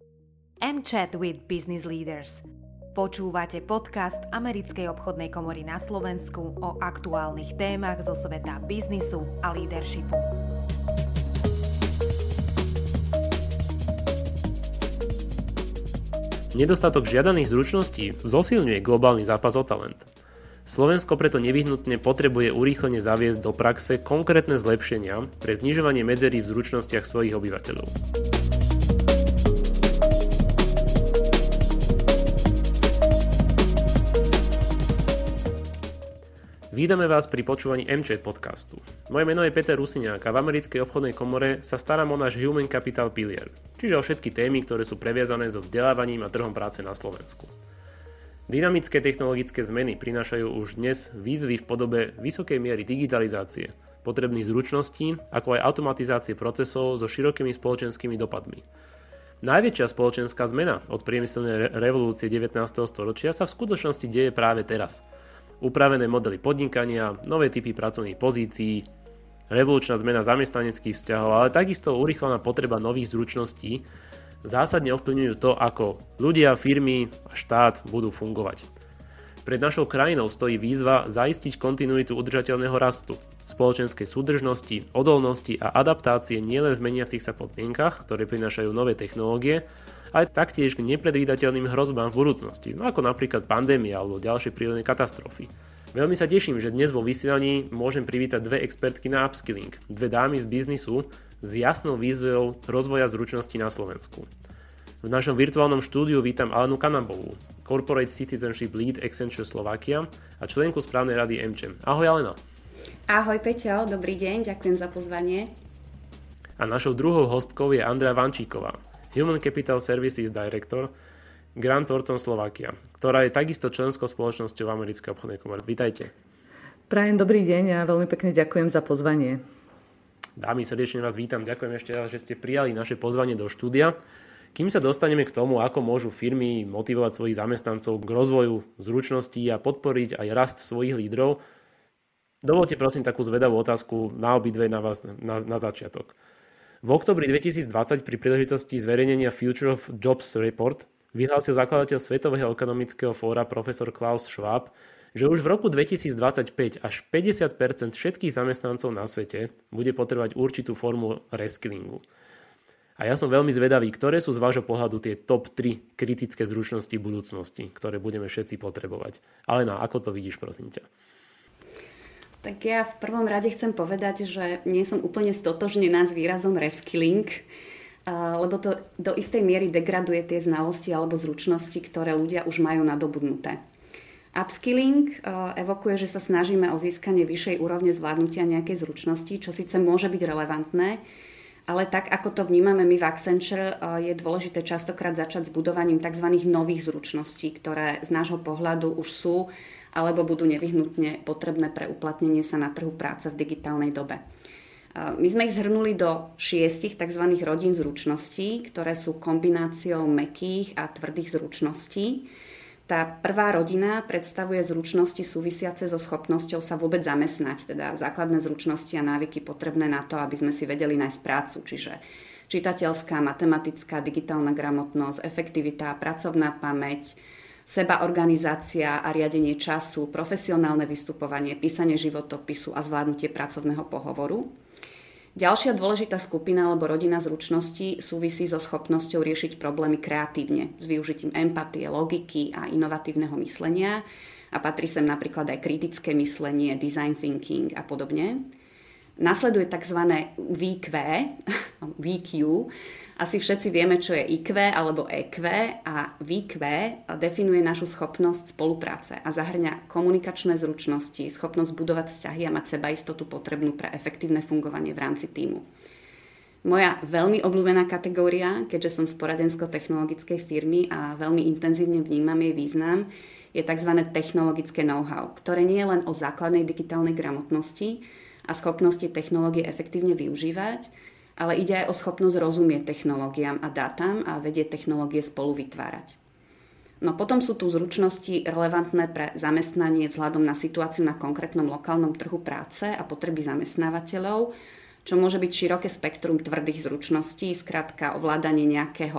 mChat with Business Leaders. Počúvate podcast Americkej obchodnej komory na Slovensku o aktuálnych témach zo sveta biznisu a leadershipu. Nedostatok žiadaných zručností zosilňuje globálny zápas o talent. Slovensko preto nevyhnutne potrebuje urýchlene zaviesť do praxe konkrétne zlepšenia pre znižovanie medzerí v zručnostiach svojich obyvateľov. Vítame vás pri počúvaní mChat podcastu. Moje meno je Peter Rusiniak a v Americkej obchodnej komore sa starám o náš Human Capital Pilier, čiže o všetky témy, ktoré sú previazané so vzdelávaním a trhom práce na Slovensku. Dynamické technologické zmeny prinášajú už dnes výzvy v podobe vysokej miery digitalizácie, potrebných zručností, ako aj automatizácie procesov so širokými spoločenskými dopadmi. Najväčšia spoločenská zmena od priemyselnej revolúcie 19. storočia sa v skutočnosti deje práve teraz. Upravené modely podnikania, nové typy pracovných pozícií, revolučná zmena zamestnaneckých vzťahov, ale takisto urýchlená potreba nových zručností zásadne ovplyvňujú to, ako ľudia, firmy a štát budú fungovať. Pred našou krajinou stojí výzva zaistiť kontinuitu udržateľného rastu, spoločenskej súdržnosti, odolnosti a adaptácie nielen v meniacich sa podmienkach, ktoré prinášajú nové technológie, ale taktiež k nepredvídateľným hrozbám v budúcnosti, ako napríklad pandémia alebo ďalšie prírodné katastrofy. Veľmi sa teším, že dnes vo vysielaní môžem privítať dve expertky na upskilling, dve dámy z biznisu s jasnou výzvou rozvoja zručností na Slovensku. V našom virtuálnom štúdiu vítam Alenu Kanabovú, Corporate Citizenship Lead Accenture Slovakia a členku správnej rady mChat. Ahoj Alena. Ahoj Peťo, dobrý deň, ďakujem za pozvanie. A našou druhou hostkou je Andrea Vančíková, Human Capital Services Director Grant Thornton Slovakia, ktorá je takisto členskou spoločnosťou v Americkej obchodnej komore. Vítajte. Prajem dobrý deň a veľmi pekne ďakujem za pozvanie. Dámy, srdečne vás vítam. Ďakujem ešte raz, že ste prijali naše pozvanie do štúdia. Kým sa dostaneme k tomu, ako môžu firmy motivovať svojich zamestnancov k rozvoju zručností a podporiť aj rast svojich lídrov, dovolte prosím takú zvedavú otázku na obidve na vás na začiatok. V októbri 2020 pri príležitosti zverejnenia Future of Jobs Report vyhlásil zakladateľ Svetového ekonomického fóra profesor Klaus Schwab, že už v roku 2025 až 50% všetkých zamestnancov na svete bude potrebovať určitú formu reskillingu. A ja som veľmi zvedavý, ktoré sú z vášho pohľadu tie top 3 kritické zručnosti budúcnosti, ktoré budeme všetci potrebovať. Alena, ako to vidíš, prosím ťa? Tak ja v prvom rade chcem povedať, že nie som úplne stotožnená s výrazom reskilling, lebo to do istej miery degraduje tie znalosti alebo zručnosti, ktoré ľudia už majú nadobudnuté. Upskilling evokuje, že sa snažíme o získanie vyššej úrovne zvládnutia nejakej zručnosti, čo síce môže byť relevantné, ale tak, ako to vnímame my v Accenture, je dôležité častokrát začať s budovaním tzv. Nových zručností, ktoré z nášho pohľadu už sú alebo budú nevyhnutne potrebné pre uplatnenie sa na trhu práce v digitálnej dobe. My sme ich zhrnuli do 6 tzv. Rodín zručností, ktoré sú kombináciou mäkkých a tvrdých zručností. Tá prvá rodina predstavuje zručnosti súvisiace so schopnosťou sa vôbec zamestnať, teda základné zručnosti a návyky potrebné na to, aby sme si vedeli nájsť prácu, čiže čitateľská, matematická, digitálna gramotnosť, efektivita, pracovná pamäť, sebaorganizácia a riadenie času, profesionálne vystupovanie, písanie životopisu a zvládnutie pracovného pohovoru. Ďalšia dôležitá skupina alebo rodina zručností súvisí so schopnosťou riešiť problémy kreatívne, s využitím empatie, logiky a inovatívneho myslenia a patrí sem napríklad aj kritické myslenie, design thinking a podobne. Nasleduje tzv. VQ. Asi všetci vieme, čo je IQ alebo EQ a VQ definuje našu schopnosť spolupráce a zahŕňa komunikačné zručnosti, schopnosť budovať vzťahy a mať sebaistotu potrebnú pre efektívne fungovanie v rámci tímu. Moja veľmi obľúbená kategória, keďže som z poradensko-technologickej firmy a veľmi intenzívne vnímam jej význam, je tzv. Technologické know-how, ktoré nie je len o základnej digitálnej gramotnosti a schopnosti technológie efektívne využívať, ale ide aj o schopnosť rozumieť technológiám a dátam a vedieť technológie spolu vytvárať. No potom sú tu zručnosti relevantné pre zamestnanie vzhľadom na situáciu na konkrétnom lokálnom trhu práce a potreby zamestnávateľov, čo môže byť široké spektrum tvrdých zručností, skrátka ovládanie nejakého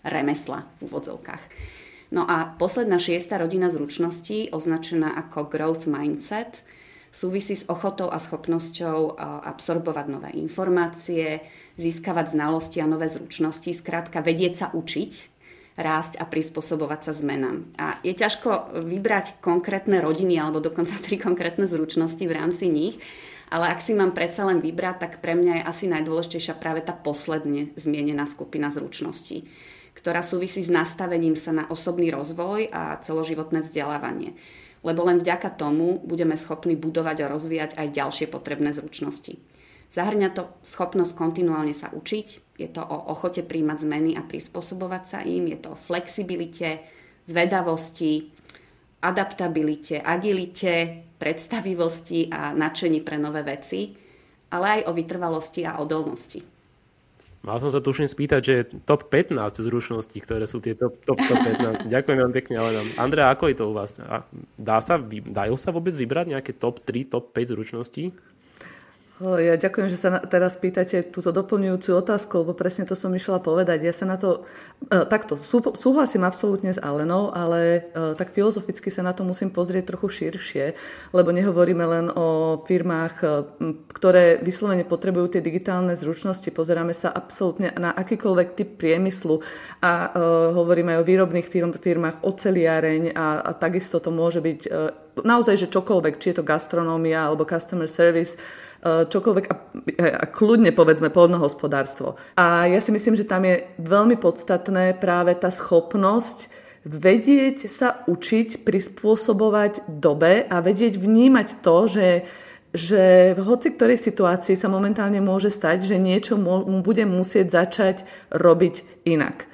remesla v úvodzovkách. No a posledná 6. rodina zručností, označená ako growth mindset, súvisí s ochotou a schopnosťou absorbovať nové informácie, získavať znalosti a nové zručnosti, skrátka vedieť sa učiť, rásť a prispôsobovať sa zmenám. A je ťažko vybrať konkrétne rodiny alebo dokonca 3 konkrétne zručnosti v rámci nich, ale ak si mám predsa len vybrať, tak pre mňa je asi najdôležitejšia práve tá posledne zmienená skupina zručností, ktorá súvisí s nastavením sa na osobný rozvoj a celoživotné vzdelávanie. Lebo len vďaka tomu budeme schopní budovať a rozvíjať aj ďalšie potrebné zručnosti. Zahŕňa to schopnosť kontinuálne sa učiť, je to o ochote príjmať zmeny a prispôsobovať sa im, je to o flexibilite, zvedavosti, adaptabilite, agilite, predstavivosti a nadšení pre nové veci, ale aj o vytrvalosti a odolnosti. Mal som sa tuším spýtať, že je top 15 zručností, ktoré sú tie top 15. Ďakujem vám pekne, Alena. Andrea, ako je to u vás? Dajú sa vôbec vybrať nejaké top 3, top 5 zručností? Ja ďakujem, že sa teraz pýtate túto doplňujúcu otázku, lebo presne to som išla povedať. Ja sa na to takto súhlasím absolútne s Alenou, ale tak filozoficky sa na to musím pozrieť trochu širšie, lebo nehovoríme len o firmách, ktoré vyslovene potrebujú tie digitálne zručnosti. Pozeráme sa absolútne na akýkoľvek typ priemyslu a hovoríme aj o výrobných firmách, oceliareň a takisto to môže byť naozaj, že čokoľvek, či je to gastronómia alebo customer service, čokoľvek a kľudne povedzme poľnohospodárstvo. A ja si myslím, že tam je veľmi podstatné práve tá schopnosť vedieť sa učiť, prispôsobovať dobe a vedieť vnímať to, že v hoci ktorej situácii sa momentálne môže stať, že niečo bude musieť začať robiť inak.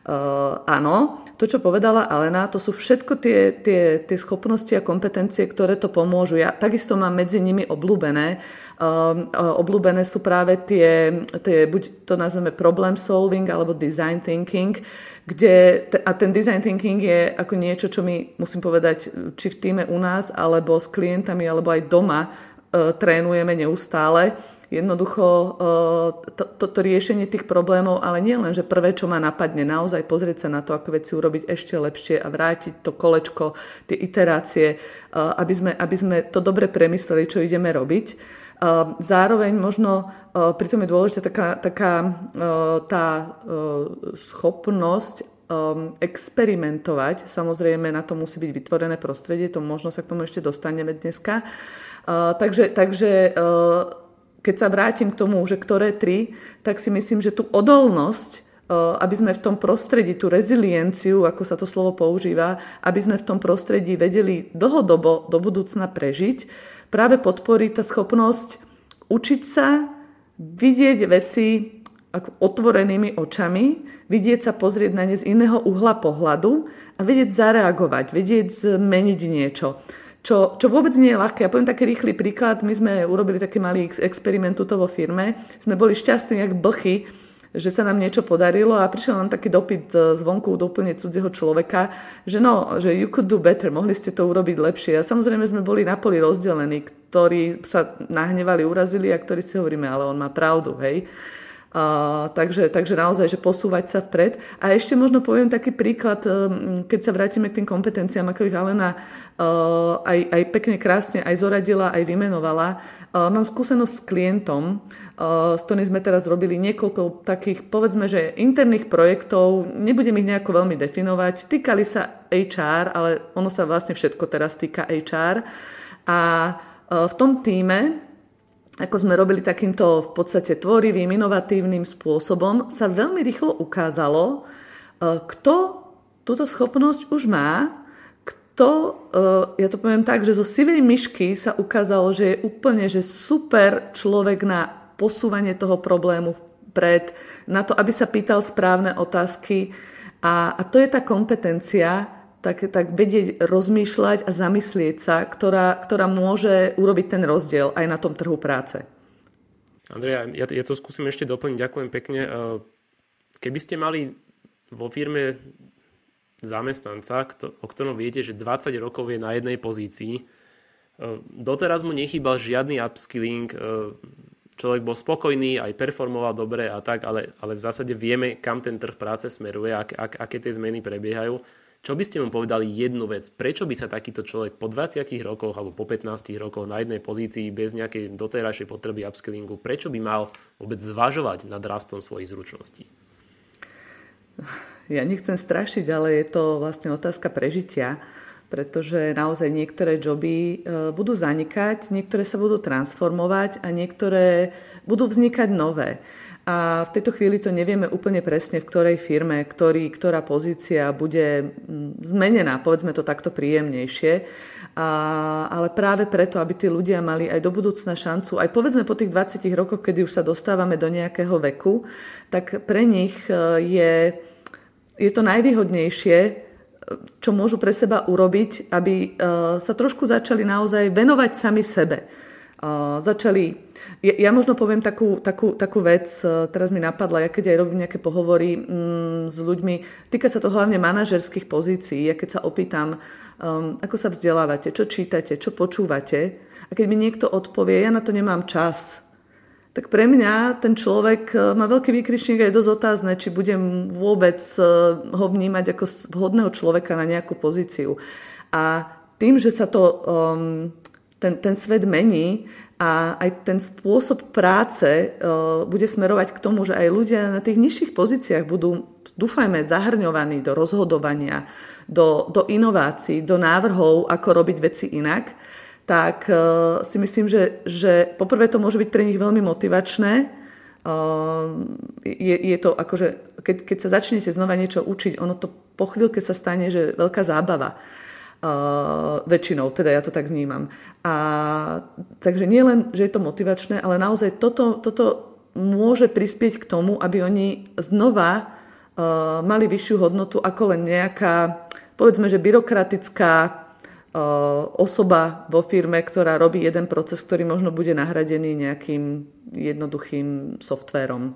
Áno, to, čo povedala Alena, to sú všetko tie schopnosti a kompetencie, ktoré to pomôžu. Ja takisto mám medzi nimi obľúbené. Obľúbené sú práve tie buď to nazveme problem solving alebo design thinking, a ten design thinking je ako niečo, čo my, musím povedať, či v tíme u nás, alebo s klientami, alebo aj doma trénujeme neustále. Jednoducho to riešenie tých problémov, ale nie len, že prvé, čo ma napadne, naozaj pozrieť sa na to, ako veci urobiť ešte lepšie a vrátiť to kolečko, tie iterácie, aby sme to dobre premysleli, čo ideme robiť. Zároveň možno pritom je dôležitá tá schopnosť experimentovať. Samozrejme, na to musí byť vytvorené prostredie, to možno sa k tomu ešte dostaneme dneska. Takže keď sa vrátim k tomu, že ktoré 3, tak si myslím, že tú odolnosť, aby sme v tom prostredí, tú rezilienciu, ako sa to slovo používa, aby sme v tom prostredí vedeli dlhodobo do budúcna prežiť, práve podporí tá schopnosť učiť sa, vidieť veci ako otvorenými očami, vidieť sa pozrieť na ne z iného uhla pohľadu a vedieť zareagovať, vedieť zmeniť niečo. Čo vôbec nie je ľahké. Ja poviem taký rýchly príklad. My sme urobili taký malý experiment tuto vo firme. Sme boli šťastní jak blchy, že sa nám niečo podarilo a prišiel nám taký dopyt zvonku do úplne cudzieho človeka, že you could do better, mohli ste to urobiť lepšie. A samozrejme sme boli na poli rozdelení, ktorí sa nahnevali, urazili a ktorí si hovoríme, ale on má pravdu, hej. Takže naozaj, že posúvať sa vpred. A ešte možno poviem taký príklad, keď sa vrátime k tým kompetenciám, ako ich Alena aj pekne krásne aj zoradila, aj vymenovala. Mám skúsenosť s klientom, s ktorým sme teraz robili niekoľko takých, povedzme, že interných projektov, nebudem ich nejako veľmi definovať, týkali sa HR, ale ono sa vlastne všetko teraz týka HR. A v tom tíme, ako sme robili takýmto v podstate tvorivým, inovatívnym spôsobom, sa veľmi rýchlo ukázalo, kto túto schopnosť už má, ja to poviem tak, že zo sivej myšky sa ukázalo, že je úplne že super človek na posúvanie toho problému vpred, na to, aby sa pýtal správne otázky. A to je tá kompetencia, tak vedieť rozmýšľať a zamyslieť sa, ktorá môže urobiť ten rozdiel aj na tom trhu práce. Andrea, ja to skúsim ešte doplniť. Ďakujem pekne. Keby ste mali vo firme zamestnanca, o ktorom viete, že 20 rokov je na jednej pozícii, doteraz mu nechýbal žiadny upskilling, človek bol spokojný, aj performoval dobre a tak, ale v zásade vieme, kam ten trh práce smeruje, aké tie zmeny prebiehajú. Čo by ste mu povedali jednu vec? Prečo by sa takýto človek po 20 rokoch alebo po 15 rokoch na jednej pozícii bez nejakej doterajšej potreby upskillingu, prečo by mal vôbec zvažovať nad rastom svojich zručností? Ja nechcem strašiť, ale je to vlastne otázka prežitia, pretože naozaj niektoré joby budú zanikať, niektoré sa budú transformovať a niektoré budú vznikať nové. A v tejto chvíli to nevieme úplne presne, v ktorej firme, ktorá pozícia bude zmenená, povedzme to takto príjemnejšie. Ale práve preto, aby tí ľudia mali aj do budúcna šancu, aj povedzme po tých 20 rokoch, kedy už sa dostávame do nejakého veku, tak pre nich je to najvýhodnejšie, čo môžu pre seba urobiť, aby sa trošku začali naozaj venovať sami sebe. Ja možno poviem takú vec, teraz mi napadla, ja keď aj robím nejaké pohovory s ľuďmi, týka sa to hlavne manažerských pozícií, ja keď sa opýtam, ako sa vzdelávate, čo čítate, čo počúvate, a keď mi niekto odpovie, ja na to nemám čas, tak pre mňa ten človek má veľký výkričník, aj dosť otázne, či budem vôbec ho vnímať ako vhodného človeka na nejakú pozíciu. A tým, že sa to ten svet mení a aj ten spôsob práce bude smerovať k tomu, že aj ľudia na tých nižších pozíciách budú, dúfajme, zahrňovaní do rozhodovania, do inovácií, do návrhov, ako robiť veci inak, tak si myslím, že poprvé to môže byť pre nich veľmi motivačné. Je to akože, keď sa začnete znova niečo učiť, ono to po chvíľke sa stane, že veľká zábava. Väčšinou, teda ja to tak vnímam. Takže nie len, že je to motivačné, ale naozaj toto môže prispieť k tomu, aby oni znova mali vyššiu hodnotu ako len nejaká, povedzme, že byrokratická osoba vo firme, ktorá robí jeden proces, ktorý možno bude nahradený nejakým jednoduchým softvérom.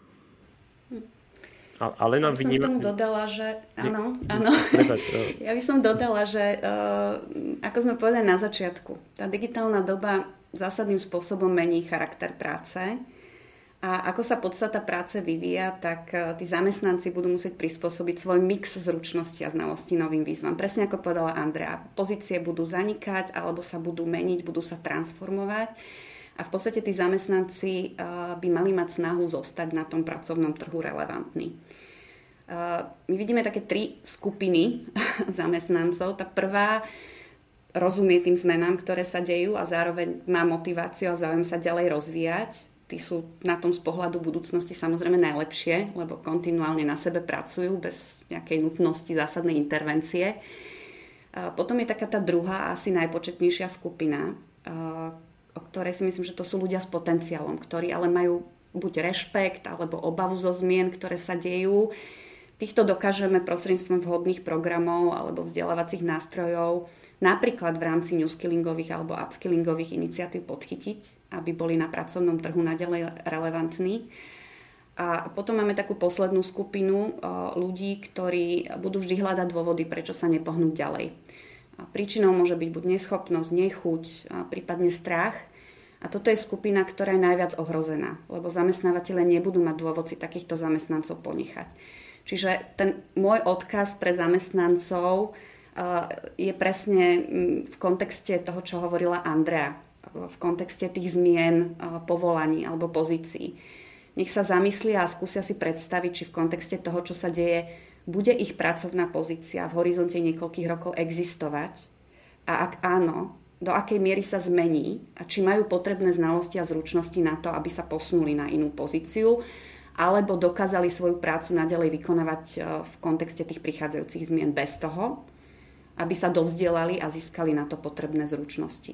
Ale nám som tomu dodala, že áno. Ja by som dodala, že ako sme povedali na začiatku, tá digitálna doba zásadným spôsobom mení charakter práce a ako sa podstata práce vyvíja, tak tí zamestnanci budú musieť prispôsobiť svoj mix zručnosti a znalostí novým výzvam. Presne ako povedala Andrea, pozície budú zanikať alebo sa budú meniť, budú sa transformovať. A v podstate tí zamestnanci by mali mať snahu zostať na tom pracovnom trhu relevantní. My vidíme také 3 skupiny zamestnancov. Tá prvá rozumie tým zmenám, ktoré sa dejú a zároveň má motiváciu a záujem sa ďalej rozvíjať. Tí sú na tom z pohľadu budúcnosti samozrejme najlepšie, lebo kontinuálne na sebe pracujú bez nejakej nutnosti zásadnej intervencie. Potom je taká tá druhá, asi najpočetnejšia skupina, o ktorej si myslím, že to sú ľudia s potenciálom, ktorí ale majú buď rešpekt alebo obavu zo zmien, ktoré sa dejú. Týchto dokážeme prostredníctvom vhodných programov alebo vzdelávacích nástrojov napríklad v rámci newskillingových alebo upskillingových iniciatív podchytiť, aby boli na pracovnom trhu naďalej relevantní. A potom máme takú poslednú skupinu ľudí, ktorí budú vždy hľadať dôvody, prečo sa nepohnúť ďalej. A príčinou môže byť buď neschopnosť, nechuť, prípadne strach. A toto je skupina, ktorá je najviac ohrozená, lebo zamestnávateľe nebudú mať dôvod si takýchto zamestnancov ponechať. Čiže ten môj odkaz pre zamestnancov je presne v kontexte toho, čo hovorila Andrea, v kontexte tých zmien povolaní alebo pozícií. Nech sa zamyslia a skúsia si predstaviť, či v kontexte toho, čo sa deje, bude ich pracovná pozícia v horizonte niekoľkých rokov existovať a ak áno, do akej miery sa zmení a či majú potrebné znalosti a zručnosti na to, aby sa posunuli na inú pozíciu alebo dokázali svoju prácu naďalej vykonávať v kontexte tých prichádzajúcich zmien bez toho, aby sa dovzdelali a získali na to potrebné zručnosti.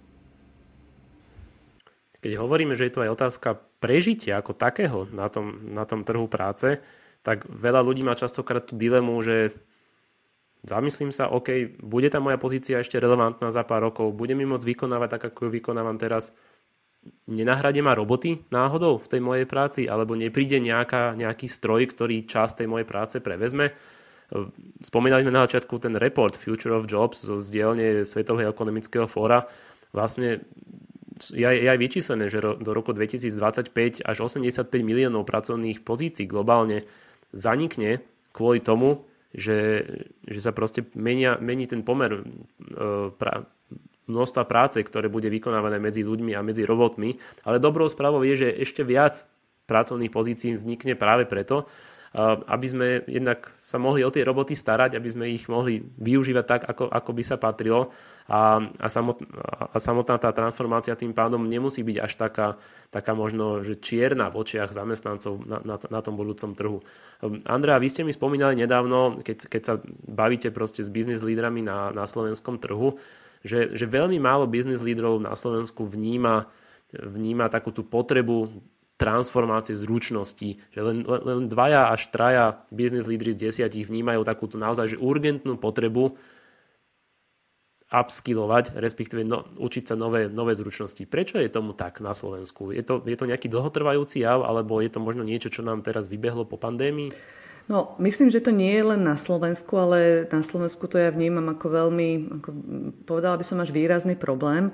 Keď hovoríme, že je to aj otázka prežitia ako takého na tom trhu práce, tak veľa ľudí má častokrát tú dilemu, že zamyslím sa, OK, bude tá moja pozícia ešte relevantná za pár rokov, budem ju môcť vykonávať tak, ako ju vykonávam teraz, nenahradí ma roboty náhodou v tej mojej práci, alebo nepríde nejaký stroj, ktorý časť tej mojej práce prevezme. Spomínali sme na začiatku ten report Future of Jobs zo z dielne Svetového ekonomického fóra. Vlastne je aj vyčíslené, že do roku 2025 až 85 miliónov pracovných pozícií globálne zanikne kvôli tomu, že sa proste mení ten pomer množstva práce, ktoré bude vykonávané medzi ľuďmi a medzi robotmi. Ale dobrou správou je, že ešte viac pracovných pozícií vznikne práve preto, aby sme jednak sa mohli o tie roboty starať, aby sme ich mohli využívať tak, ako by sa patrilo. A samotná tá transformácia tým pádom nemusí byť až taká možno, že čierna v očiach zamestnancov na tom budúcom trhu. Andrea, vy ste mi spomínali nedávno, keď sa bavíte proste s business lídrami na slovenskom trhu, že veľmi málo business lídrov na Slovensku vníma takú tú potrebu transformácie zručností, že len 2 až 3 business lídri z 10 vnímajú takúto naozaj že urgentnú potrebu upskillovať, respektíve učiť sa nové zručnosti. Prečo je tomu tak na Slovensku? Je to nejaký dlhotrvajúci jav, alebo je to možno niečo, čo nám teraz vybehlo po pandémii? No, myslím, že to nie je len na Slovensku, ale na Slovensku to ja vnímam ako veľmi, povedala by som, až výrazný problém.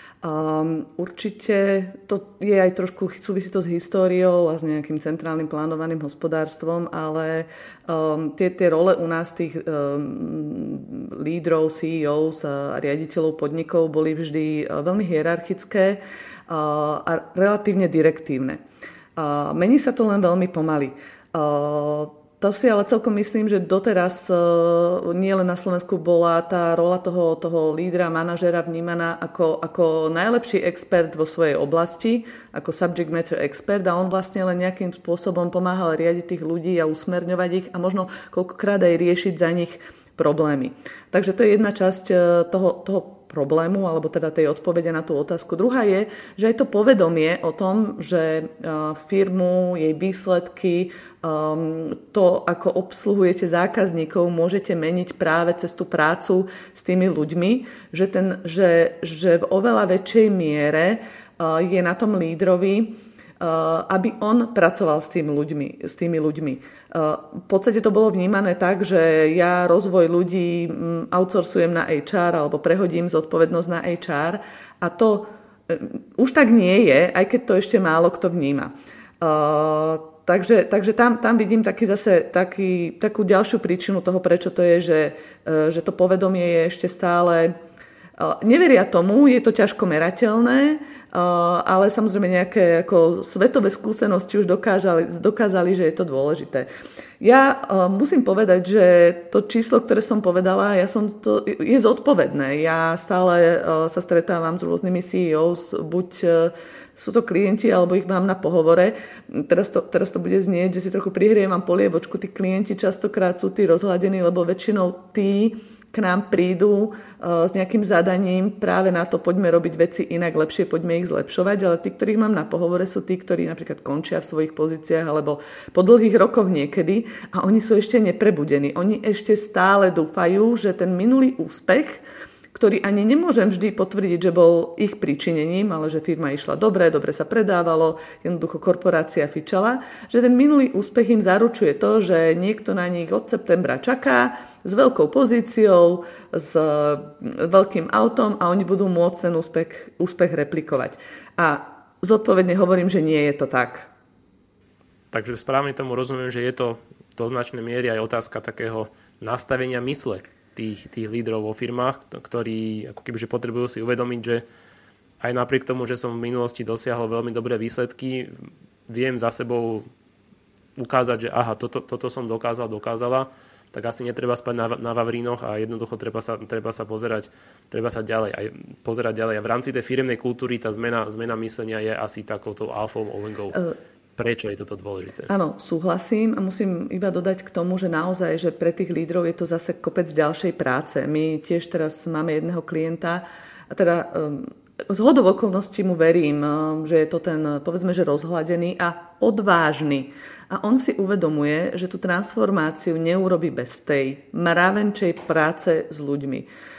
Určite to je aj trošku, súvisí to s históriou a s nejakým centrálnym plánovaným hospodárstvom, ale tie role u nás tých lídrov, CEOs a riaditeľov podnikov boli vždy veľmi hierarchické a relatívne direktívne. Mení sa to len veľmi pomaly. To si ale celkom myslím, že doteraz nie len na Slovensku bola tá rola toho lídra, manažera vnímaná ako najlepší expert vo svojej oblasti, ako subject matter expert, a on vlastne len nejakým spôsobom pomáhal riadiť tých ľudí a usmerňovať ich a možno koľkokrát aj riešiť za nich problémy. Takže to je jedna časť toho problému, alebo teda tej odpovede na tú otázku. Druhá je, že aj to povedomie o tom, že firmu, jej výsledky, to, ako obsluhujete zákazníkov, môžete meniť práve cez tú prácu s tými ľuďmi, že v oveľa väčšej miere je na tom lídrovi, aby on pracoval s tými ľuďmi. V podstate to bolo vnímané tak, že ja rozvoj ľudí outsourcujem na HR alebo prehodím zodpovednosť na HR, a to už tak nie je, aj keď to ešte málo kto vníma. Takže tam vidím takú ďalšiu príčinu toho, prečo to je, že to povedomie je ešte stále... Neveria tomu, je to ťažko merateľné, ale samozrejme nejaké ako svetové skúsenosti už dokázali, že je to dôležité. Ja musím povedať, že to číslo, ktoré som povedala, je zodpovedné. Ja stále sa stretávam s rôznymi CEOs, buď sú to klienti, alebo ich mám na pohovore. Teraz to bude znieť, že si trochu prihrievam polievočku. Tí klienti častokrát sú tí rozhľadení, lebo väčšinou tí k nám prídu s nejakým zadaním práve na to, poďme robiť veci inak, lepšie, poďme ich zlepšovať, ale tí, ktorých mám na pohovore, sú tí, ktorí napríklad končia v svojich pozíciách alebo po dlhých rokoch niekedy, a oni sú ešte neprebudení. Oni ešte stále dúfajú, že ten minulý úspech, ktorý ani nemôžem vždy potvrdiť, že bol ich pričinením, ale že firma išla dobre sa predávalo, jednoducho korporácia fičala, že ten minulý úspech im zaručuje to, že niekto na nich od septembra čaká s veľkou pozíciou, s veľkým autom, a oni budú môcť ten úspech replikovať. A zodpovedne hovorím, že nie je to tak. Takže správne tomu rozumiem, že je to do značnej miery aj otázka takého nastavenia mysle tých lídrov vo firmách, ktorí ako kebyže potrebujú si uvedomiť, že aj napriek tomu, že som v minulosti dosiahol veľmi dobré výsledky, viem za sebou ukázať, že aha, toto som dokázala, tak asi netreba spať na vavrínoch a jednoducho treba sa pozerať ďalej, aj pozerať ďalej. A v rámci tej firemnej kultúry tá zmena myslenia je asi takouto alfou omegou. Prečo je toto dôležité? Áno, súhlasím, a musím iba dodať k tomu, že naozaj, že pre tých lídrov je to zase kopec ďalšej práce. My tiež teraz máme jedného klienta, a teda z hodou okolností mu verím, že je to ten, povedzme, že rozhľadený a odvážny. A on si uvedomuje, že tú transformáciu neurobi bez tej mravenčej práce s ľuďmi.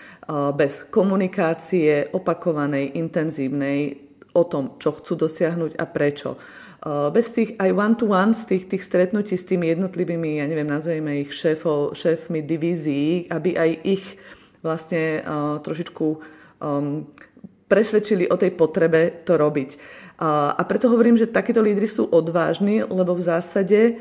Bez komunikácie opakovanej, intenzívnej o tom, čo chcú dosiahnuť a prečo. Bez tých aj one-to-ones, tých stretnutí s tými jednotlivými, ja neviem, nazvejme ich šéfmi divízií, aby aj ich vlastne trošičku presvedčili o tej potrebe to robiť. A preto hovorím, že takíto lídri sú odvážni, lebo v zásade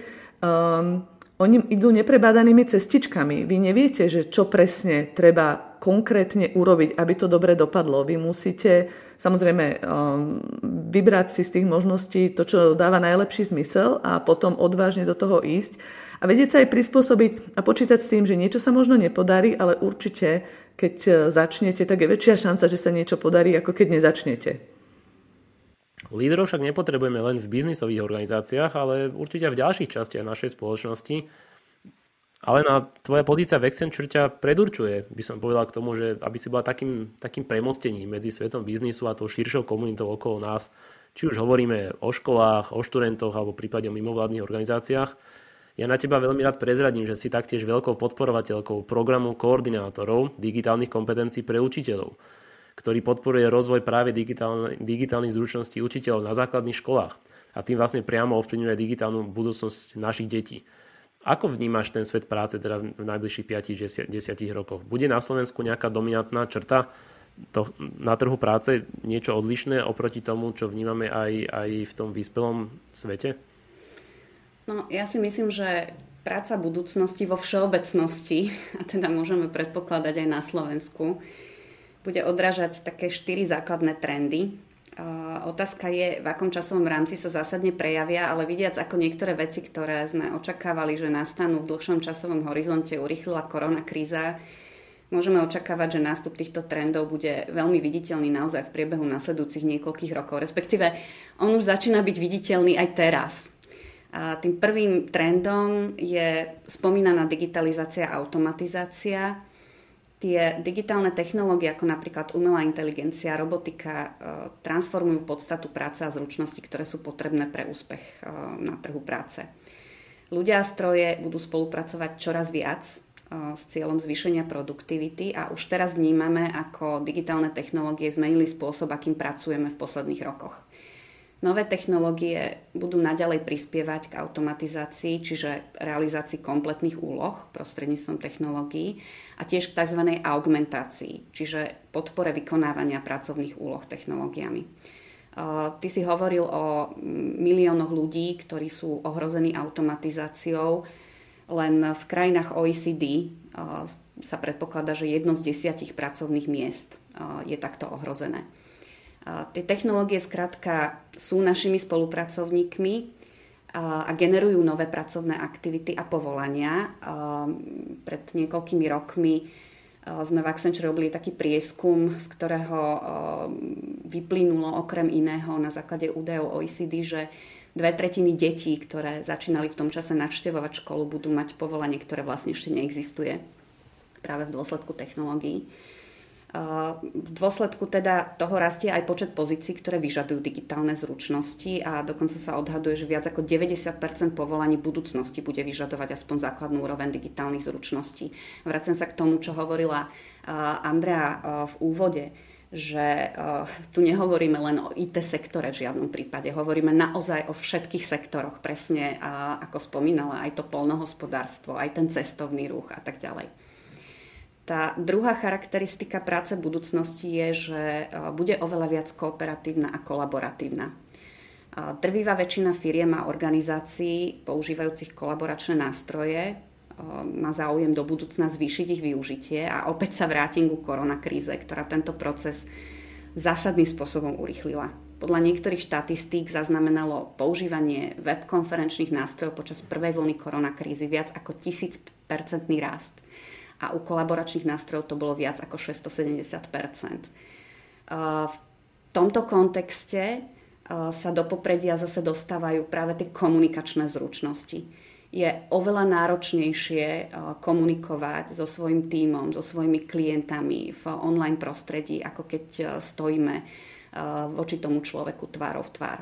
oni idú neprebádanými cestičkami. Vy neviete, že čo presne treba konkrétne urobiť, aby to dobre dopadlo. Vy musíte samozrejme vybrať si z tých možností to, čo dáva najlepší zmysel a potom odvážne do toho ísť a vedieť sa aj prispôsobiť a počítať s tým, že niečo sa možno nepodarí, ale určite, keď začnete, tak je väčšia šanca, že sa niečo podarí, ako keď nezačnete. Lídrov však nepotrebujeme len v biznisových organizáciách, ale určite v ďalších častiach našej spoločnosti. Ale tvoja pozícia v Accenture ťa predurčuje, by som povedal, k tomu, že aby si bola takým premostením medzi svetom biznisu a tou širšou komunitou okolo nás. Či už hovoríme o školách, o študentoch alebo prípadne o mimovládnych organizáciách. Ja na teba veľmi rád prezradím, že si taktiež veľkou podporovateľkou programu koordinátorov digitálnych kompetencií pre učiteľov, ktorý podporuje rozvoj práve digitálnych zručností učiteľov na základných školách a tým vlastne priamo ovplyvňuje digitálnu budúcnosť našich detí. Ako vnímaš ten svet práce teda v najbližších 5-10 rokoch? Bude na Slovensku nejaká dominantná črta na trhu práce, niečo odlišné oproti tomu, čo vnímame aj v tom vyspelom svete? No, ja si myslím, že práca budúcnosti vo všeobecnosti, a teda môžeme predpokladať aj na Slovensku, bude odrážať také 4 základné trendy. Otázka je, v akom časovom rámci sa zásadne prejavia, ale vidiac ako niektoré veci, ktoré sme očakávali, že nastanú v dlhšom časovom horizonte, urýchlila koronakríza, môžeme očakávať, že nástup týchto trendov bude veľmi viditeľný naozaj v priebehu nasledujúcich niekoľkých rokov. Respektíve, on už začína byť viditeľný aj teraz. A tým prvým trendom je spomínaná digitalizácia a automatizácia. Tie digitálne technológie, ako napríklad umelá inteligencia, robotika, transformujú podstatu práce a zručnosti, ktoré sú potrebné pre úspech na trhu práce. Ľudia a stroje budú spolupracovať čoraz viac s cieľom zvýšenia produktivity a už teraz vnímame, ako digitálne technológie zmenili spôsob, akým pracujeme v posledných rokoch. Nové technológie budú naďalej prispievať k automatizácii, čiže realizácii kompletných úloh prostredníctvom technológií a tiež k tzv. Augmentácii, čiže podpore vykonávania pracovných úloh technológiami. Ty si hovoril o miliónoch ľudí, ktorí sú ohrození automatizáciou. Len v krajinách OECD sa predpokladá, že 1 z 10 pracovných miest je takto ohrozené. Tie technológie skrátka sú našimi spolupracovníkmi a generujú nové pracovné aktivity a povolania. Pred niekoľkými rokmi sme v Accenture robili taký prieskum, z ktorého vyplynulo okrem iného na základe údajov OECD, že 2/3 detí, ktoré začínali v tom čase navštevovať školu, budú mať povolanie, ktoré vlastne ešte neexistuje práve v dôsledku technológií. V dôsledku teda toho rastie aj počet pozícií, ktoré vyžadujú digitálne zručnosti a dokonca sa odhaduje, že viac ako 90% povolaní budúcnosti bude vyžadovať aspoň základnú úroveň digitálnych zručností. Vracem sa k tomu, čo hovorila Andrea v úvode, že tu nehovoríme len o IT sektore v žiadnom prípade, hovoríme naozaj o všetkých sektoroch, presne ako spomínala, aj to poľnohospodárstvo, aj ten cestovný ruch a tak ďalej. Tá druhá charakteristika práce budúcnosti je, že bude oveľa viac kooperatívna a kolaboratívna. Drvivá väčšina firiem a organizácií používajúcich kolaboračné nástroje má záujem do budúcna zvýšiť ich využitie a opäť sa vrátim ku koronakríze, ktorá tento proces zásadným spôsobom urýchlila. Podľa niektorých štatistík zaznamenalo používanie webkonferenčných nástrojov počas prvej vlny koronakrízy viac ako 1000% rast. A u kolaboračných nástrojov to bolo viac ako 670%. V tomto kontexte sa do popredia zase dostávajú práve tie komunikačné zručnosti. Je oveľa náročnejšie komunikovať so svojím tímom, so svojimi klientami v online prostredí, ako keď stojíme voči tomu človeku tvárou v tvár.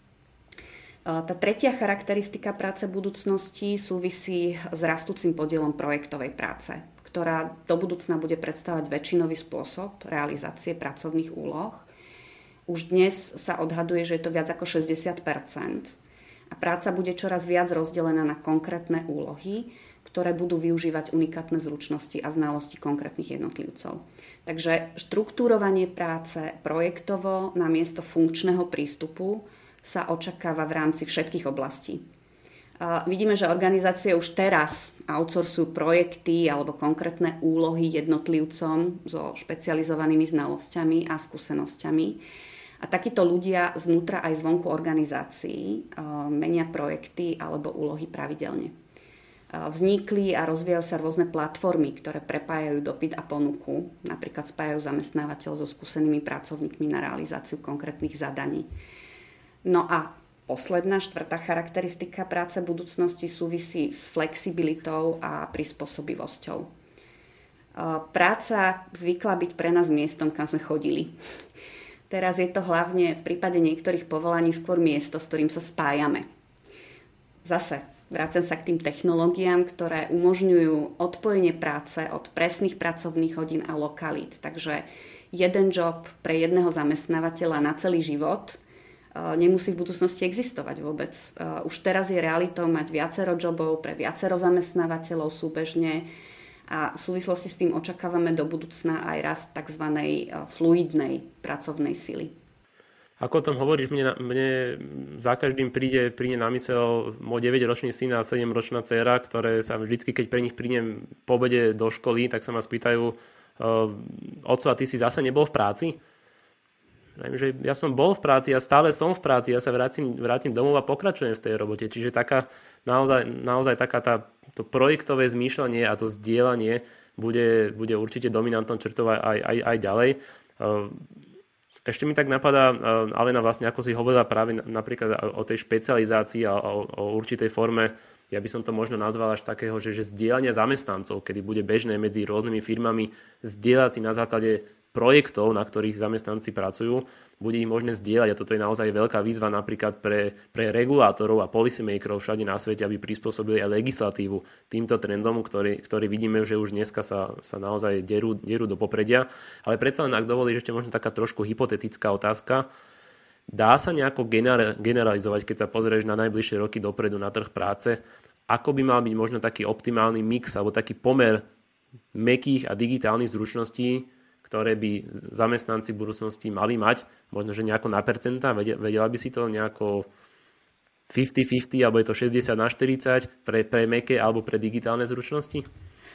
Tá tretia charakteristika práce budúcnosti súvisí s rastúcim podielom projektovej práce, ktorá do budúcna bude predstavovať väčšinový spôsob realizácie pracovných úloh. Už dnes sa odhaduje, že je to viac ako 60% a práca bude čoraz viac rozdelená na konkrétne úlohy, ktoré budú využívať unikátne zručnosti a znalosti konkrétnych jednotlivcov. Takže štruktúrovanie práce projektovo namiesto funkčného prístupu sa očakáva v rámci všetkých oblastí. Vidíme, že organizácie už teraz outsourcujú projekty alebo konkrétne úlohy jednotlivcom so špecializovanými znalosťami a skúsenosťami. A takíto ľudia znútra aj zvonku organizácií menia projekty alebo úlohy pravidelne. Vznikli a rozvíjajú sa rôzne platformy, ktoré prepájajú dopyt a ponuku. Napríklad spájajú zamestnávateľov so skúsenými pracovníkmi na realizáciu konkrétnych zadaní. No a posledná, štvrtá charakteristika práce budúcnosti súvisí s flexibilitou a prispôsobivosťou. Práca zvykla byť pre nás miestom, kam sme chodili. Teraz je to hlavne v prípade niektorých povolaní skôr miesto, s ktorým sa spájame. Zase vracem sa k tým technológiám, ktoré umožňujú odpojenie práce od presných pracovných hodín a lokalít. Takže jeden job pre jedného zamestnávateľa na celý život nemusí v budúcnosti existovať vôbec. Už teraz je realitou mať viacero jobov pre viacero zamestnávateľov súbežne a v súvislosti s tým očakávame do budúcna aj rast tzv. Fluidnej pracovnej sily. Ako o tom hovoríš, mne za každým príde na myseľ môj 9-ročný syn a 7-ročná dcéra, ktoré sa vždycky, keď pre nich prídem po obede do školy, tak sa ma spýtajú: Otco, a ty si zase nebol v práci? Že ja som bol v práci a stále som v práci, ja sa vrátim domov a pokračujem v tej robote. Čiže naozaj to projektové zmýšľanie a to zdieľanie bude určite dominantnou črtou aj ďalej. Ešte mi tak napadá, Alena, vlastne ako si hovorila práve napríklad o tej špecializácii a o určitej forme, ja by som to možno nazval až takého, že zdieľania zamestnancov, kedy bude bežné medzi rôznymi firmami zdieľať si na základe projektov, na ktorých zamestnanci pracujú, bude ich možné zdieľať a toto je naozaj veľká výzva napríklad pre regulátorov a policymakerov všade na svete, aby prispôsobili aj legislatívu týmto trendom, ktorý vidíme, že už dneska sa naozaj derú do popredia. Ale predsa len, ak dovolíš, ešte možno taká trošku hypotetická otázka. Dá sa nejako generalizovať, keď sa pozrieš na najbližšie roky dopredu na trh práce, ako by mal byť možno taký optimálny mix alebo taký pomer mäkkých a digitálnych zručností, ktoré by zamestnanci v budúcnosti mali mať, možno, že nejako na percentá, vedela by si to nejako 50-50, alebo je to 60/40 pre mäkké alebo pre digitálne zručnosti?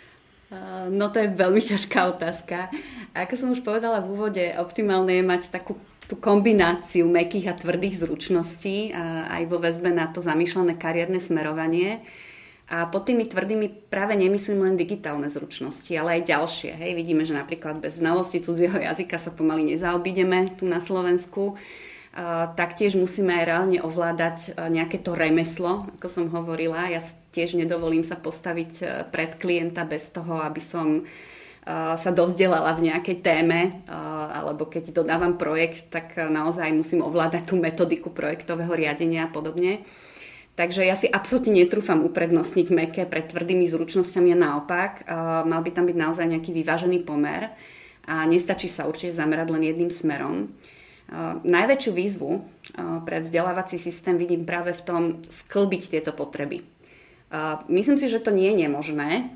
No to je veľmi ťažká otázka. Ako som už povedala v úvode, optimálne je mať takú tú kombináciu mäkkých a tvrdých zručností aj vo väzbe na to zamýšľané kariérne smerovanie. A pod tými tvrdými práve nemyslím len digitálne zručnosti, ale aj ďalšie. Hej, vidíme, že napríklad bez znalosti cudzieho jazyka sa pomaly nezaobídeme tu na Slovensku. Taktiež musíme aj reálne ovládať nejaké to remeslo, ako som hovorila. Ja tiež nedovolím sa postaviť pred klienta bez toho, aby som sa dozdelala v nejakej téme, alebo keď dodávam projekt, tak naozaj musím ovládať tú metodiku projektového riadenia a podobne. Takže ja si absolútne netrúfam uprednostniť mäkké pred tvrdými zručnosťami a naopak. Mal by tam byť naozaj nejaký vyvážený pomer a nestačí sa určite zamerať len jedným smerom. Najväčšiu výzvu pre vzdelávací systém vidím práve v tom sklbiť tieto potreby. Myslím si, že to nie je nemožné.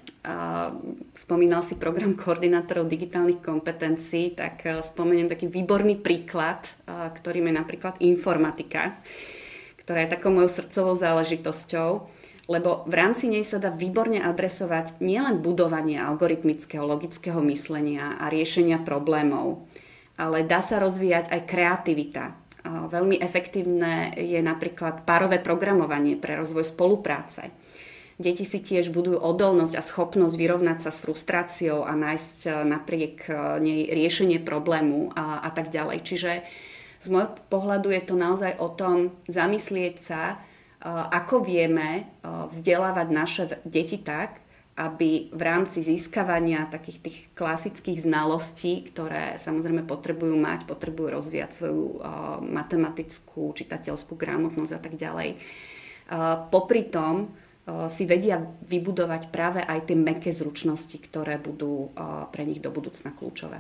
Spomínal si program koordinátorov digitálnych kompetencií, tak spomeniem taký výborný príklad, ktorým je napríklad informatika, ktorá je takou mojou srdcovou záležitosťou, lebo v rámci nej sa dá výborne adresovať nielen budovanie algoritmického, logického myslenia a riešenia problémov, ale dá sa rozvíjať aj kreativita. Veľmi efektívne je napríklad párové programovanie pre rozvoj spolupráce. Deti si tiež budujú odolnosť a schopnosť vyrovnať sa s frustráciou a nájsť napriek nej riešenie problému a tak ďalej. Čiže z môjho pohľadu je to naozaj o tom zamyslieť sa, ako vieme vzdelávať naše deti tak, aby v rámci získavania takých tých klasických znalostí, ktoré samozrejme potrebujú rozvíjať svoju matematickú, čitateľskú gramotnosť a tak ďalej. Popri tom si vedia vybudovať práve aj tie mäkké zručnosti, ktoré budú pre nich do budúcna kľúčové.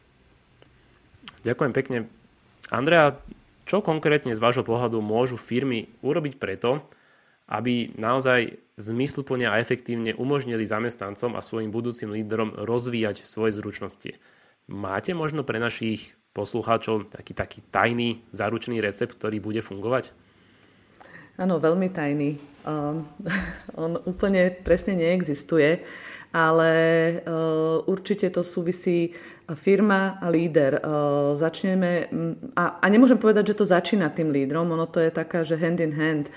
Ďakujem pekne. Andrea, čo konkrétne z vášho pohľadu môžu firmy urobiť preto, aby naozaj zmysluplne a efektívne umožnili zamestnancom a svojim budúcim lídrom rozvíjať svoje zručnosti. Máte možno pre našich poslucháčov taký tajný záručný recept, ktorý bude fungovať? Áno, veľmi tajný. On úplne presne neexistuje, ale určite to súvisí firma a líder. Začneme, a nemôžem povedať, že to začína tým lídrom, ono to je taká, že hand in hand.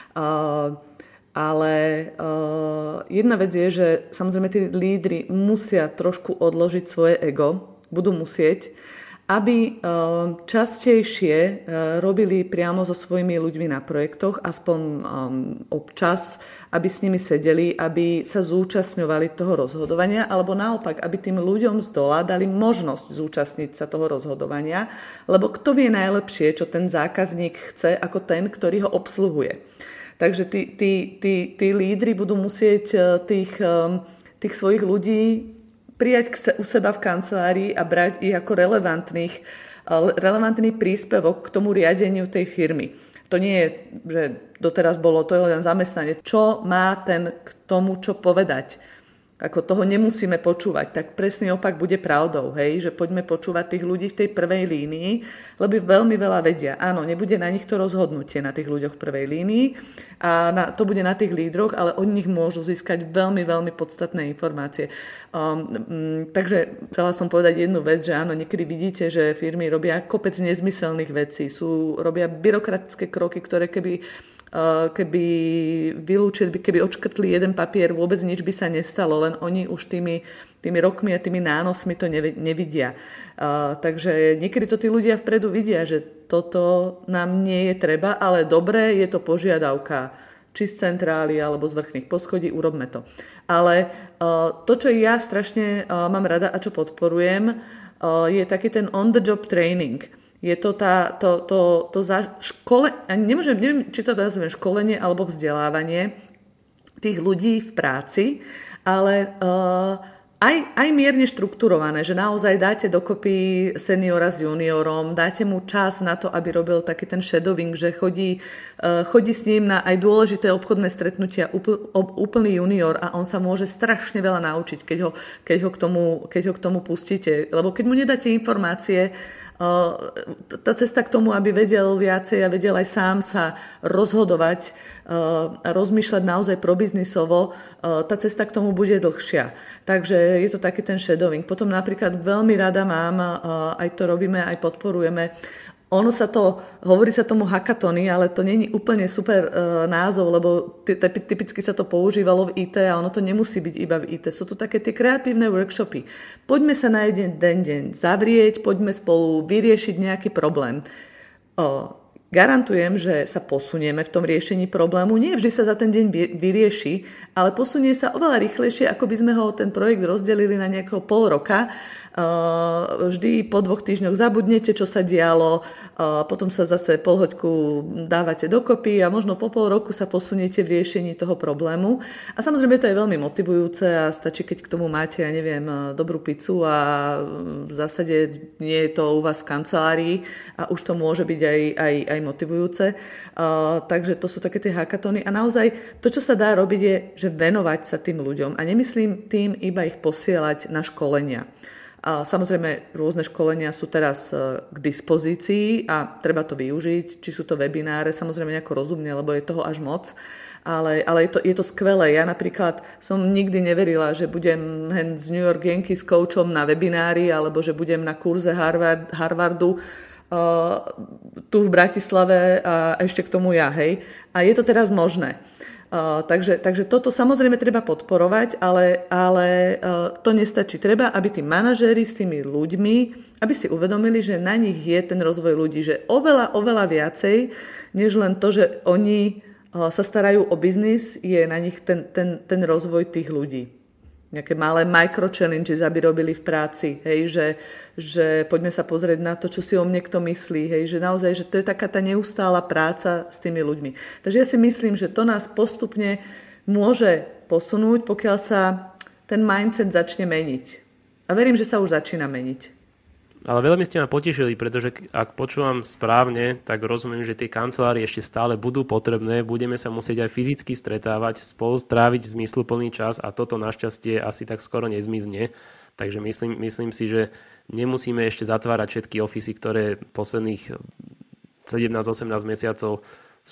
Ale jedna vec je, že samozrejme tí lídri musia trošku odložiť svoje ego, budú musieť, aby častejšie robili priamo so svojimi ľuďmi na projektoch, aspoň občas, aby s nimi sedeli, aby sa zúčastňovali toho rozhodovania, alebo naopak, aby tým ľuďom z dola dali možnosť zúčastniť sa toho rozhodovania, lebo kto vie najlepšie, čo ten zákazník chce, ako ten, ktorý ho obsluhuje. Takže tí lídri budú musieť tých svojich ľudí prijať u seba v kancelárii a brať ich ako relevantný príspevok k tomu riadeniu tej firmy. To nie je, že doteraz bolo to len zamestnanie. Čo má ten k tomu, čo povedať? Ako toho nemusíme počúvať, tak presný opak bude pravdou, hej? Že poďme počúvať tých ľudí v tej prvej línii, lebo veľmi veľa vedia. Áno, nebude na nich to rozhodnutie na tých ľuďoch v prvej línii a to bude na tých lídroch, ale od nich môžu získať veľmi, veľmi podstatné informácie. Takže chcela som povedať jednu vec, že áno, niekedy vidíte, že firmy robia kopec nezmyselných vecí, robia byrokratické kroky, ktoré keby vylúčili, keby odškrtli jeden papier, vôbec nič by sa nestalo, len oni už tými rokmi a tými nánosmi to nevidia. Takže niekedy to tí ľudia vpredu vidia, že toto nám nie je treba, ale dobre, je to požiadavka či z centrály alebo z vrchných poschodí, urobme to. Ale to, čo ja strašne mám rada a čo podporujem, je taký ten on-the-job training. Je to neviem, či to nazvem školenie alebo vzdelávanie tých ľudí v práci, ale aj mierne štrukturované, že naozaj dáte dokopy seniora s juniorom, dáte mu čas na to, aby robil taký ten shadowing, že chodí s ním na aj dôležité obchodné stretnutia úplný junior a on sa môže strašne veľa naučiť, keď ho k tomu pustíte. Lebo keď mu nedáte informácie, tá cesta k tomu, aby vedel viacej a vedel aj sám sa rozhodovať a rozmýšľať naozaj probiznisovo, tá cesta k tomu bude dlhšia. Takže je to taký ten shadowing. Potom napríklad veľmi rada mám, aj to robíme, aj podporujeme, hovorí sa tomu hackathony, ale to nie je úplne super názov, lebo typicky sa to používalo v IT a ono to nemusí byť iba v IT. Sú to také tie kreatívne workshopy. Poďme sa na jeden deň zavrieť, poďme spolu vyriešiť nejaký problém. Garantujem, že sa posunieme v tom riešení problému. Nie vždy sa za ten deň vyrieši, ale posunie sa oveľa rýchlejšie, ako by sme ho ten projekt rozdelili na nejakého pol roka. Vždy po 2 týždňoch zabudnete, čo sa dialo, potom sa zase polhoďku dávate dokopy a možno po pol roku sa posuniete v riešení toho problému. A samozrejme to je veľmi motivujúce a stačí, keď k tomu máte, dobrú pizzu a v zásade nie je to u vás v kancelárii a už to môže byť aj motivujúce. Takže to sú také tie hackathony a naozaj to, čo sa dá robiť, je, že venovať sa tým ľuďom a nemyslím tým iba ich posielať na školenia. A samozrejme, rôzne školenia sú teraz k dispozícii a treba to využiť, či sú to webináre, samozrejme nejako rozumne, lebo je toho až moc, ale je to skvelé. Ja napríklad som nikdy neverila, že budem z New York Yankees coachom na webinári, alebo že budem na kurze Harvardu tu v Bratislave a ešte k tomu ja, hej. A je to teraz možné. Takže toto samozrejme treba podporovať, ale to nestačí. Treba, aby tí manažéri s tými ľuďmi, aby si uvedomili, že na nich je ten rozvoj ľudí, že oveľa viacej, než len to, že oni sa starajú o biznis, je na nich ten rozvoj tých ľudí. Nejaké malé micro-challenges, aby robili v práci, hej, že poďme sa pozrieť na to, čo si o mne kto myslí, hej, že naozaj, že to je taká tá neustála práca s tými ľuďmi. Takže ja si myslím, že to nás postupne môže posunúť, pokiaľ sa ten mindset začne meniť. A verím, že sa už začína meniť. Ale veľmi ste ma potešili, pretože ak počúvam správne, tak rozumiem, že tie kancelárie ešte stále budú potrebné, budeme sa musieť aj fyzicky stretávať, spolu stráviť zmysluplný čas a toto našťastie asi tak skoro nezmizne. Takže myslím si, že nemusíme ešte zatvárať všetky ofisy, ktoré posledných 17-18 mesiacov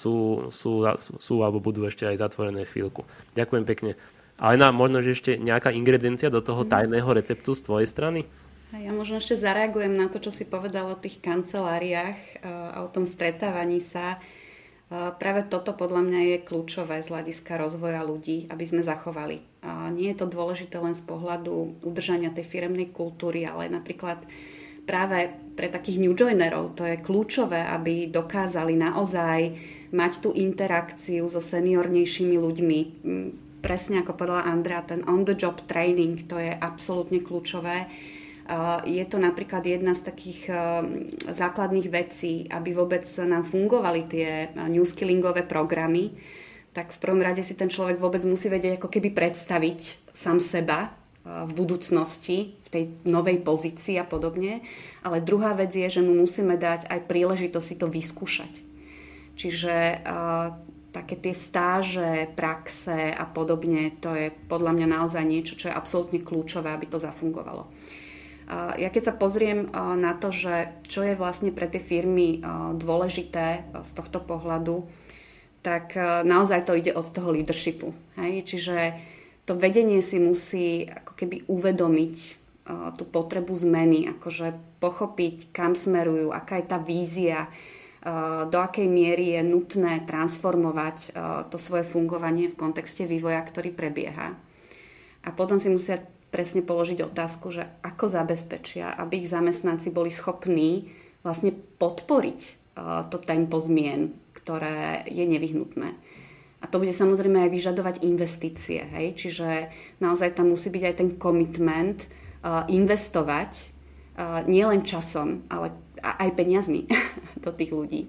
sú alebo budú ešte aj zatvorené chvíľku. Ďakujem pekne. Ale možno, že ešte nejaká ingrediencia do toho tajného receptu z tvojej strany? Ja možno ešte zareagujem na to, čo si povedala o tých kanceláriách a o tom stretávaní sa. Práve toto podľa mňa je kľúčové z hľadiska rozvoja ľudí, aby sme zachovali. Nie je to dôležité len z pohľadu udržania tej firemnej kultúry, ale napríklad práve pre takých new joinerov to je kľúčové, aby dokázali naozaj mať tú interakciu so seniornejšími ľuďmi. Presne ako povedala Andrea, ten on-the-job training, to je absolútne kľúčové. Je to napríklad jedna z takých základných vecí, aby vôbec nám fungovali tie new skillingové programy, tak v prvom rade si ten človek vôbec musí vedieť ako keby predstaviť sám seba v budúcnosti, v tej novej pozícii a podobne. Ale druhá vec je, že mu musíme dať aj príležitosť si to vyskúšať. Čiže také tie stáže, praxe a podobne, to je podľa mňa naozaj niečo, čo je absolútne kľúčové, aby to zafungovalo. Ja keď sa pozriem na to, že čo je vlastne pre tie firmy dôležité z tohto pohľadu, tak naozaj to ide od toho leadershipu. Hej? Čiže to vedenie si musí ako keby uvedomiť tú potrebu zmeny, akože pochopiť, kam smerujú, aká je tá vízia, do akej miery je nutné transformovať to svoje fungovanie v kontexte vývoja, ktorý prebieha. A potom si musia presne položiť otázku, že ako zabezpečia, aby ich zamestnanci boli schopní vlastne podporiť to tempo zmien, ktoré je nevyhnutné. A to bude samozrejme aj vyžadovať investície. Hej? Čiže naozaj tam musí byť aj ten commitment investovať nielen časom, ale aj peniazmi do tých ľudí.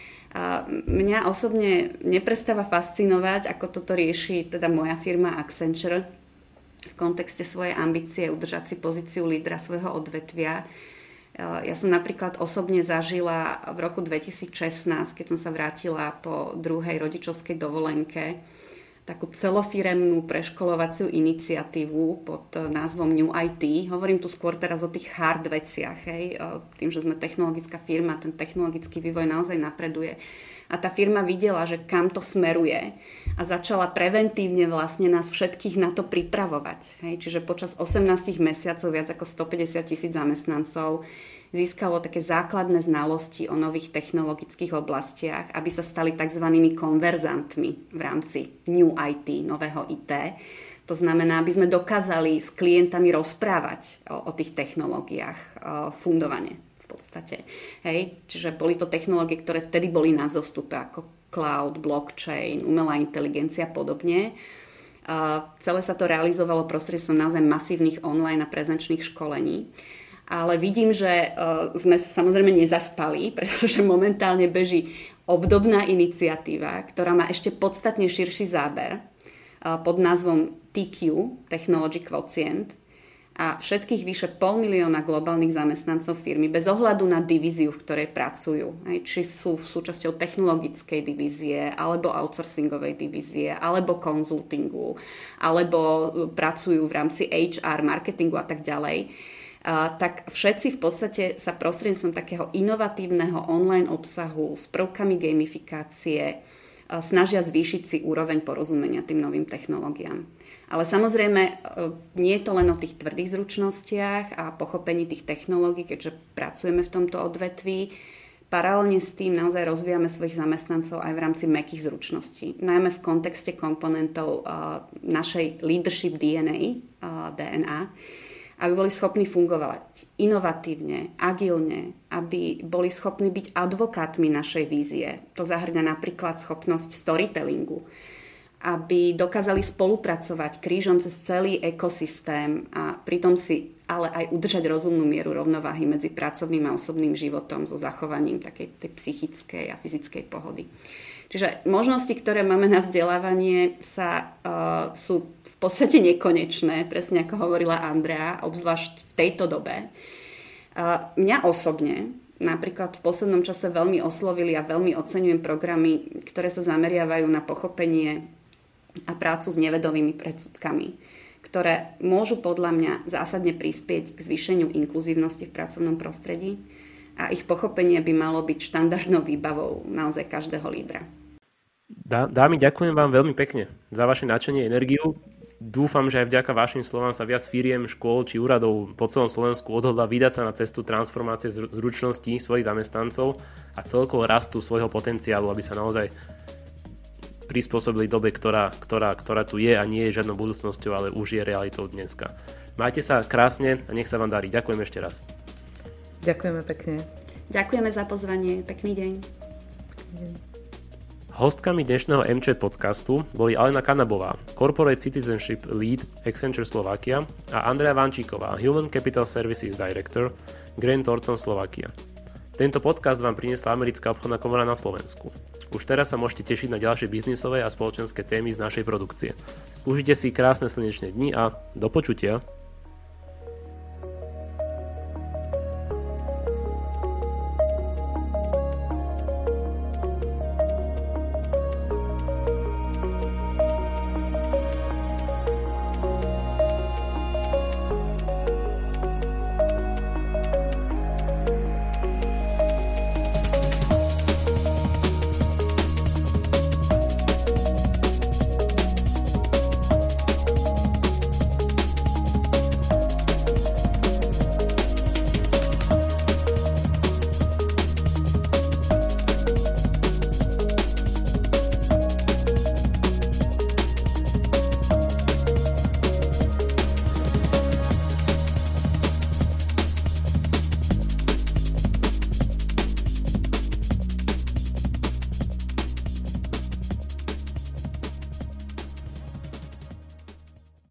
Mňa osobne neprestáva fascinovať, ako toto rieši teda moja firma Accenture, v kontexte svojej ambície udržať si pozíciu lídra svojho odvetvia. Ja som napríklad osobne zažila v roku 2016, keď som sa vrátila po druhej rodičovskej dovolenke, takú celofiremnú preškolovaciu iniciatívu pod názvom New IT. Hovorím tu skôr teraz o tých hard veciach. Hej. Tým, že sme technologická firma, ten technologický vývoj naozaj napreduje. A tá firma videla, že kam to smeruje a začala preventívne vlastne nás všetkých na to pripravovať. Hej. Čiže počas 18 mesiacov viac ako 150,000 zamestnancov získalo také základné znalosti o nových technologických oblastiach, aby sa stali tzv. Konverzantmi v rámci New IT, nového IT. To znamená, aby sme dokázali s klientami rozprávať o tých technológiách fundovane v podstate. Hej? Čiže boli to technológie, ktoré vtedy boli na vzostupe, ako cloud, blockchain, umelá inteligencia a podobne. Celé sa to realizovalo prostredstvom naozaj masívnych online a prezenčných školení. Ale vidím, že sme samozrejme nezaspali, pretože momentálne beží obdobná iniciatíva, ktorá má ešte podstatne širší záber pod názvom TQ, Technology Quotient, a všetkých vyše 500,000 globálnych zamestnancov firmy bez ohľadu na divíziu, v ktorej pracujú. Či sú súčasťou technologickej divízie, alebo outsourcingovej divízie, alebo konzultingu, alebo pracujú v rámci HR, marketingu a tak ďalej. Tak všetci v podstate sa prostredníctvom takého inovatívneho online obsahu s prvkami gamifikácie snažia zvýšiť si úroveň porozumenia tým novým technológiám. Ale samozrejme nie je to len o tých tvrdých zručnostiach a pochopení tých technológií, keďže pracujeme v tomto odvetví. Paralelne s tým naozaj rozvíjame svojich zamestnancov aj v rámci mäkkých zručností. Najmä v kontexte komponentov našej leadership DNA, aby boli schopní fungovať inovatívne, agilne, aby boli schopní byť advokátmi našej vízie. To zahŕňa napríklad schopnosť storytellingu, aby dokázali spolupracovať krížom cez celý ekosystém a pritom si ale aj udržať rozumnú mieru rovnováhy medzi pracovným a osobným životom so zachovaním takej tej psychickej a fyzickej pohody. Čiže možnosti, ktoré máme na vzdelávanie, sú v podstate nekonečné, presne ako hovorila Andrea, obzvlášť v tejto dobe. Mňa osobne napríklad v poslednom čase veľmi oslovili a veľmi oceňujem programy, ktoré sa zameriavajú na pochopenie a prácu s nevedomými predsudkami, ktoré môžu podľa mňa zásadne prispieť k zvýšeniu inkluzívnosti v pracovnom prostredí a ich pochopenie by malo byť štandardnou výbavou naozaj každého lídra. Dámy, ďakujem vám veľmi pekne za vaše nadšenie, energiu. Dúfam, že aj vďaka vašim slovám sa viac firiem, škôl či úradov po celom Slovensku odhodlá vydať sa na cestu transformácie zručností svojich zamestnancov a celkovo rastu svojho potenciálu, aby sa naozaj prispôsobili dobe, ktorá tu je a nie je žiadnou budúcnosťou, ale už je realitou dneska. Majte sa krásne a nech sa vám darí. Ďakujem ešte raz. Ďakujeme pekne. Ďakujeme za pozvanie. Pekný deň. Hostkami dnešného MČ podcastu boli Alena Kanabová, Corporate Citizenship Lead Accenture Slovakia a Andrea Vančíková, Human Capital Services Director Grant Thornton Slovakia. Tento podcast vám priniesla Americká obchodná komora na Slovensku. Už teraz sa môžete tešiť na ďalšie biznisové a spoločenské témy z našej produkcie. Užite si krásne slnečné dni a do počutia.